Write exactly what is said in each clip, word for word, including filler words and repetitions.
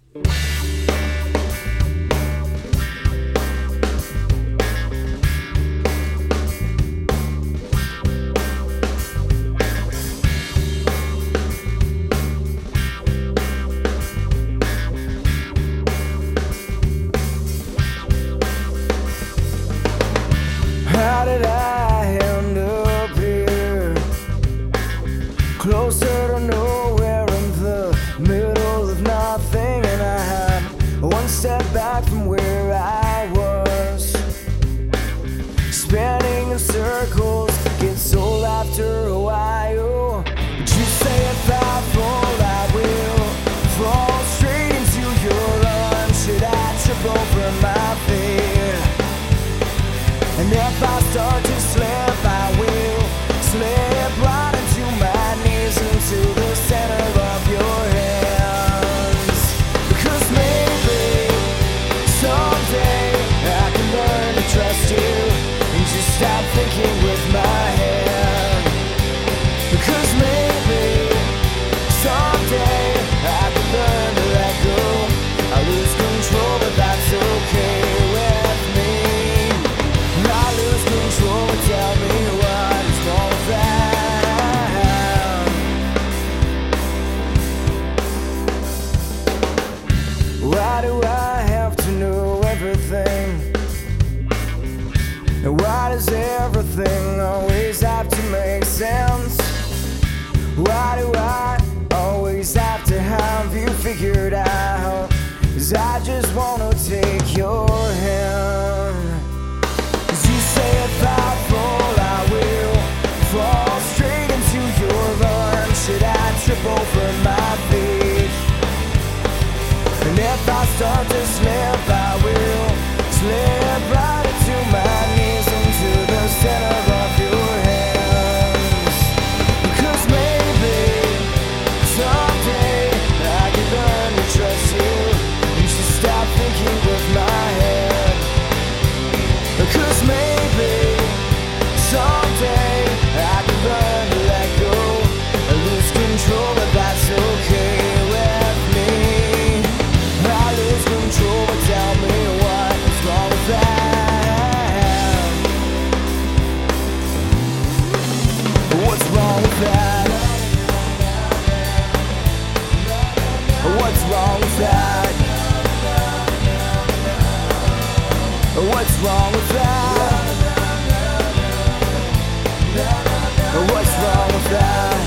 How did I end up here? Closer to nowhere in the middle of nothing, and I had one step back from where I was, spinning in circles, gets old after a while. But you say if I fall, I will fall straight into your arms. Should I trip over my feet? And if I start to slip, I will slip right into my knees, into the center of your hands. Because maybe someday I can learn to trust you and just stop thinking with my head. Because maybe someday I can learn to let go. I lose control, but that's okay with me. I lose control, but tell me what is wrong with that. Why do I have to know everything? And why does everything always have to make sense? Why do I always have to have you figured out? 'Cause I just wanna take your hand. If I fall, I will fall straight into your arms. Should I trip over my feet? And if I start to slip, I will slip right into my knees, into the center of your hands. Because maybe someday I can learn to trust you and just stop thinking with my head. Because maybe someday I can learn to let go. I lose control, but that's okay with me. I lose control, but tell me what is wrong with that. What's wrong with that? What's wrong with that? What's wrong with that? What's wrong with that?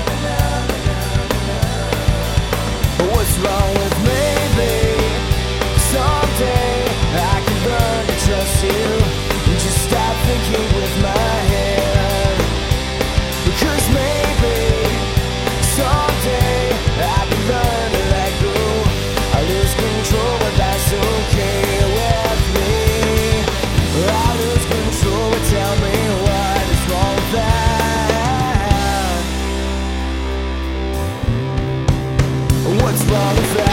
What's wrong with maybe someday I can learn to trust you and just stop thinking with my head. Because maybe someday I can learn to let go. I lose control, but that's okay with me. I lose control, but tell me what is wrong with that. What's wrong with that?